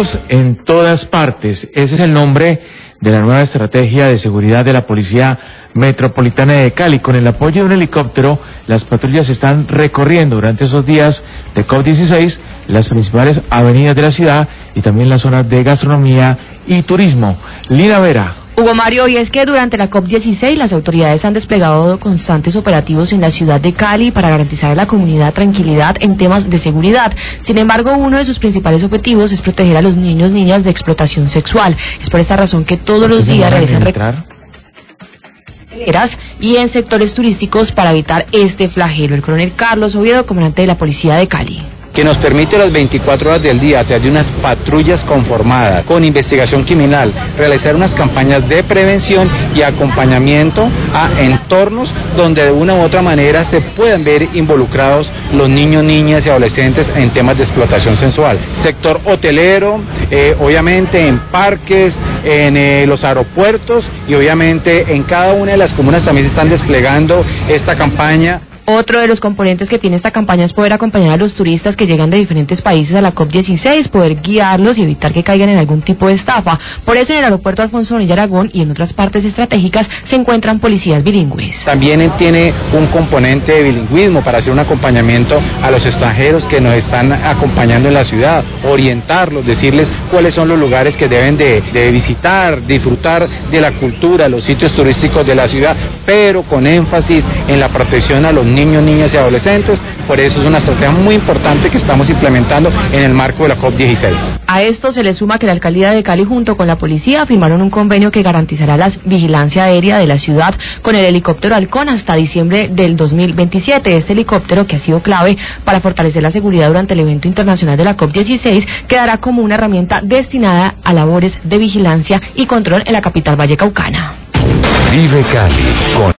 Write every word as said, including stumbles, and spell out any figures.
Seguros en todas partes. Ese es el nombre de la nueva estrategia de seguridad de la Policía Metropolitana de Cali. Con el apoyo de un helicóptero, las patrullas están recorriendo durante esos días de COVID dieciséis las principales avenidas de la ciudad y también las zonas de gastronomía y turismo. Lina Vera. Hugo Mario, y es que durante la COP dieciséis las autoridades han desplegado constantes operativos en la ciudad de Cali para garantizar a la comunidad tranquilidad en temas de seguridad. Sin embargo, uno de sus principales objetivos es proteger a los niños y niñas de explotación sexual. Es por esta razón que todos los días realizan recorridos y en sectores turísticos para evitar este flagelo. El coronel Carlos Oviedo, comandante de la Policía de Cali, que nos permite las veinticuatro horas del día, a través de unas patrullas conformadas con investigación criminal, realizar unas campañas de prevención y acompañamiento a entornos donde de una u otra manera se puedan ver involucrados los niños, niñas y adolescentes en temas de explotación sensual. Sector hotelero, eh, obviamente en parques, en eh, los aeropuertos y obviamente en cada una de las comunas también se están desplegando esta campaña. Otro de los componentes que tiene esta campaña es poder acompañar a los turistas que llegan de diferentes países a la COP dieciséis, poder guiarlos y evitar que caigan en algún tipo de estafa. Por eso en el aeropuerto Alfonso Bonilla Aragón y en otras partes estratégicas se encuentran policías bilingües. También tiene un componente de bilingüismo para hacer un acompañamiento a los extranjeros que nos están acompañando en la ciudad, orientarlos, decirles cuáles son los lugares que deben de, de visitar, disfrutar de la cultura, los sitios turísticos de la ciudad, pero con énfasis en la protección a los niños, niñas y adolescentes. Por eso es una estrategia muy importante que estamos implementando en el marco de la COP dieciséis. A esto se le suma que la alcaldía de Cali junto con la policía firmaron un convenio que garantizará la vigilancia aérea de la ciudad con el helicóptero Halcón hasta diciembre del dos mil veintisiete. Este helicóptero, que ha sido clave para fortalecer la seguridad durante el evento internacional de la COP dieciséis, quedará como una herramienta destinada a labores de vigilancia y control en la capital vallecaucana. Vive Cali con